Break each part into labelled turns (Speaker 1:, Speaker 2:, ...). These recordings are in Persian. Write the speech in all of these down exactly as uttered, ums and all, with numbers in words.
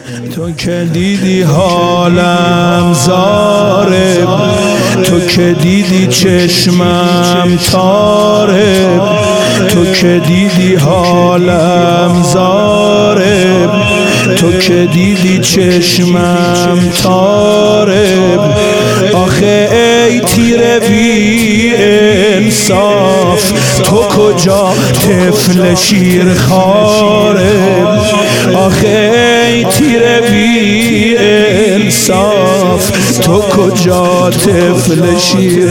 Speaker 1: تو که دیدی حالم زاره، تو که دیدی چشمم تاره، تو که دیدی حالم زاره، تو که دیدی چشمم تاره. آخه ای تیره بی انصاف، تو کجا طفل شیرخواره؟ آخه ای تیره بی انصاف، تو کجا طفل شیر؟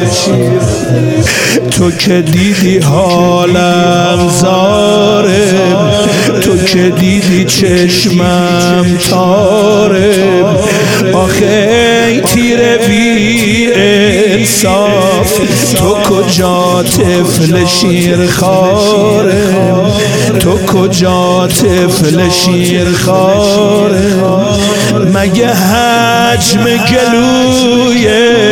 Speaker 1: تو که دیدی حالم زاره، تو که دیدی چشمم تاره. آخه ای تیره بی انصاف، تو کجا طفل شیرخواره؟ تو کجا طفل شیرخواره؟ مگه حجم گلوی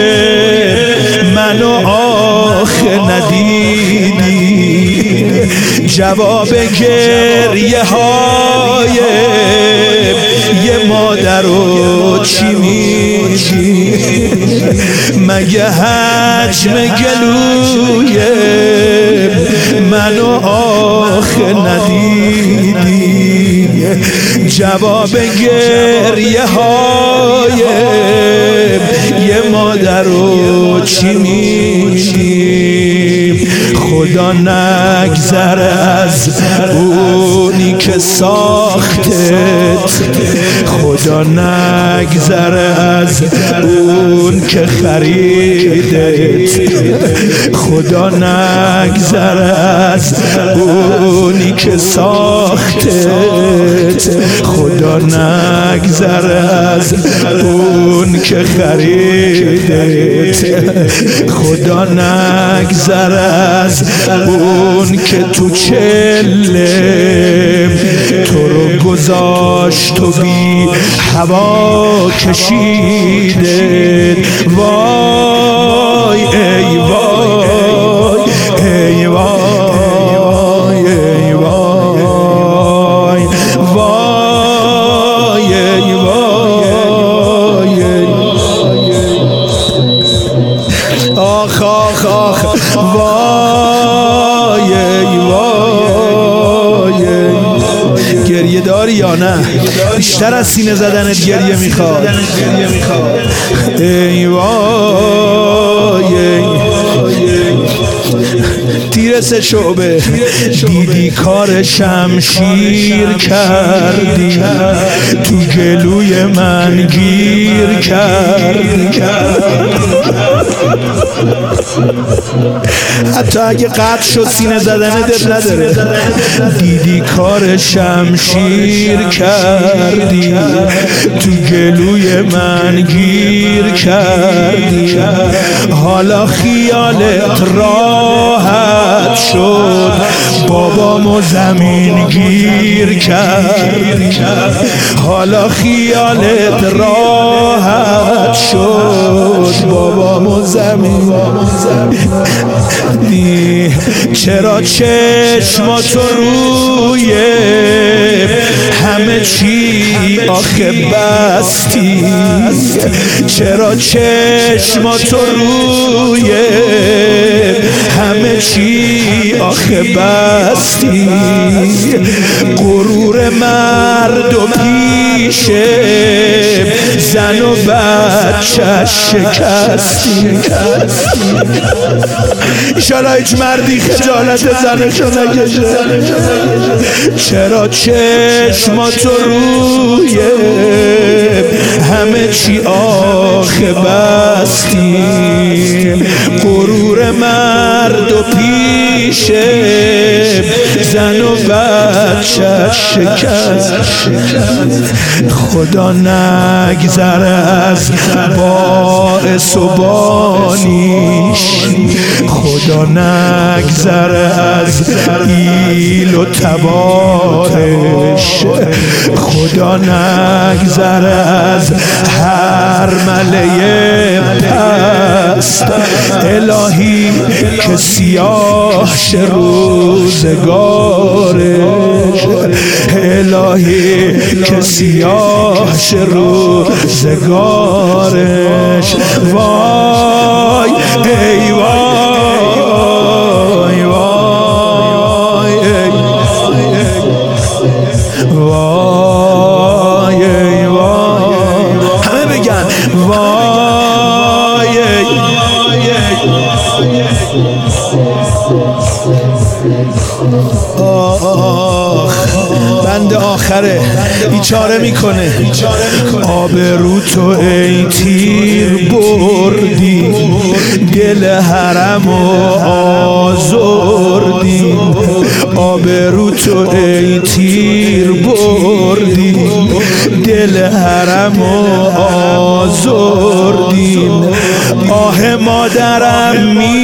Speaker 1: منو آخه ندیدی؟ جواب گریه های یه مادر رو چی میگی؟ مگه حجم گلوی منو آخه ندیدی؟ جواب گریه های یه مادر رو چی میگی؟ خدا نگذره از اونی که ساختت، خدا نگذره از اون که خریدت، خدا نگذره از اونی که ساختت، خدا نگذره از اون که خریدت، خدا نگذره از اون که تو چله تو رو گذاشت و بی هوا کشیده. وای ای وای ای وای ای وای وای ای وای آخ آخ آخ وای ای وای. گریه داری یا نه؟ بیشتر از سینه زدنت گریه میخواد. ای وای تیر سه شعبه دیدی کار شمشیر کردی، تو گلوی من گیر کردی. حتی اگه قطع شد سینه زدنه دل نداره. دیدی کار شمشیر کردی، تو گلوی من گیر کردی. حالا خیالت راحت شد، بابامو زمین گیر کردی. حالا خیالت راحت شد، بابامو زمین دی. چرا چشماتو روی همه چی آخه بستی؟ چرا چشماتو روی همه چی آخه بستی؟ غرور مرد و پیشه زن و بچه شکستی. ایشالا هیچ مردی خجالت زنشو نکشه. چرا چشماتو روی همه چی آخه بستی؟ غرور مرد و پیشه زن و بچه شکست. خدا نگذره از باعث و بانیش، خدا نگذره از ایل و تبارش، خدا نگذره از هر مله‌ی پست. الهی که سیاه شه روزگار روزگارش الهی که سیاه شه روزگارش وای ای وای وای ای وای ای وای همه بگن وای ای آخ بند آخره بیچاره میکنه آبرو تو ای تیر بردی دل حرم و آزردی آبرو تو ای تیر بردی دل حرم و آزردی آه مادرم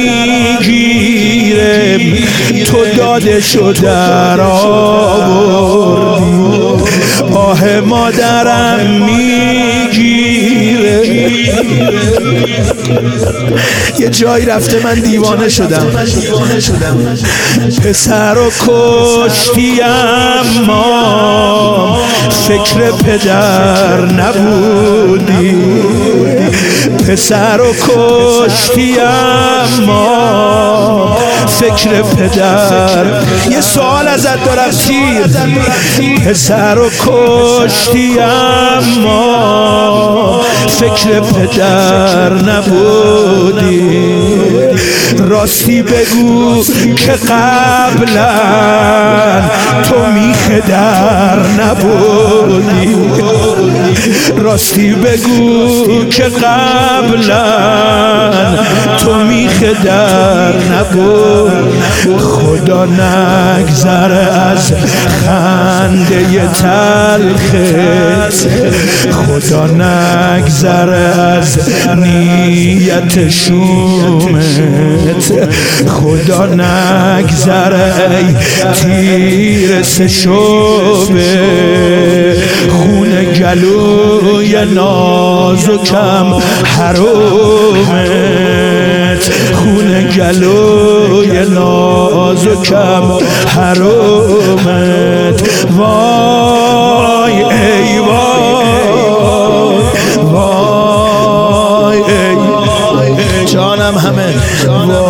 Speaker 1: میگیره تو دادشو در آوردی آه مادرم میگیره یه جایی رفته من دیوانه شدم پسر و کشتی اما فکر پدر نبودی پسر و کشتی اما فکر پدر یه سوال ازت دارم تیر پسر و کشتی اما فکر پدر نبودی راستی بگو که قبلا تو میخ در نبودی راستی بگو که قبلا تو میخ در نبود خدا نگذره از خنده تلخت خدا نگذره از نیت شومت خدا نگذره ای تیر سشوبه خون گلوی نازکم حرومت خون گلوی نازکم حرومت وای ای وای وای ای جانم همه